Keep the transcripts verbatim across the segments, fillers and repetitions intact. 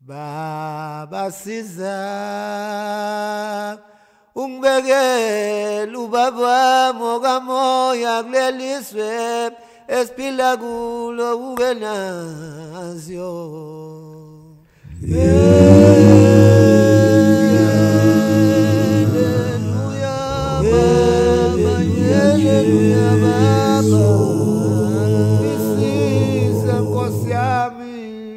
Baba siza ungibekela ubaba moka moya kuleliswe esiphila kulo ukenazyo. Haleluya baba, haleluya baba, isiza Nkosi yami.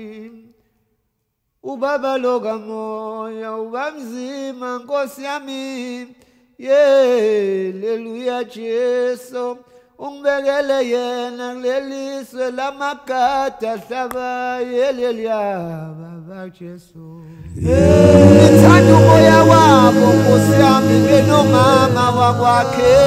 Ubaba loka moya ubamzima Nkosi yami, haleluya Jesu, ungibekele yena kuleliswe lamakata hlaba, haleluya baba Jesu. Ngithanda umoya wabo Nkosi yami benomama wakwakhe,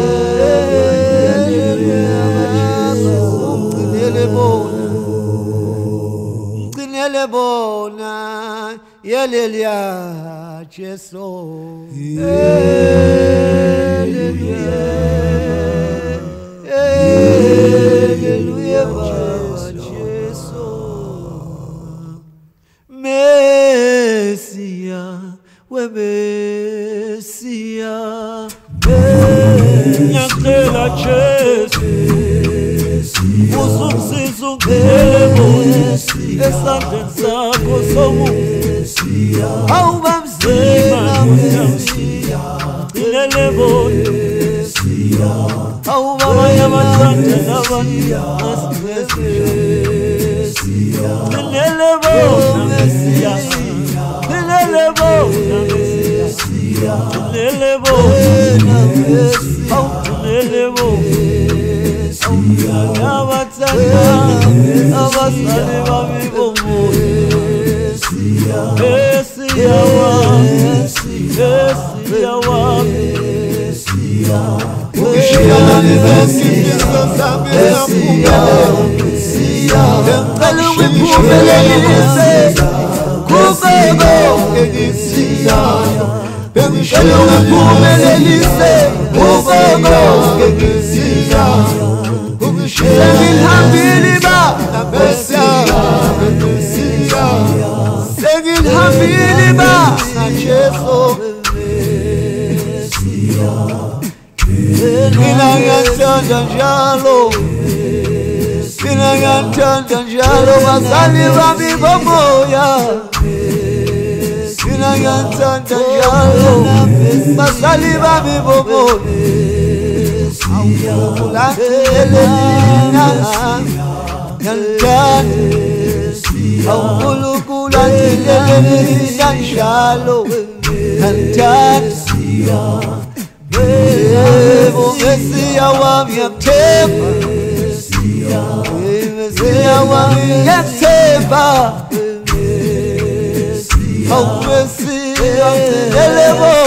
ungcinele bona, ungcinele bona, haleluya Jesu, haleluya, haleluya Jesu, Mesia, we Mesia, Nyakela Jesu, uzumsiza ungibekele esandleni sakho somusa, awubamzima Mesia, ngilele bona, awubabanye abathanda nabantu Mesia, ngilele bona Mesia, ngilele bona Mesia, ngilele bona Mesia, ngilele bona abathanda abasale bami bomoya, Mesia wami, Mesia wami, ukishiyana nezimfiso zami Mesia, ngicela ungiphumelelise kubeko ngengisiya, ngicela ungiphumelelise kubeko ngengisiya, sengilhambile ba Mesia, sengilhambile ba Jesu, mina ngiyathanda njalo, mina ngiyathanda njalo bazali bami bomoya, mina ngiyathanda njalo bazali bami bomoya, awukulandelelina ngiyathanda, awukulandelelina njalo ngiyathanda. Yebo Mesia wami ngiyakuthemba, Mesia wami ngiyakuthemba, awu Mesia ngilele bona.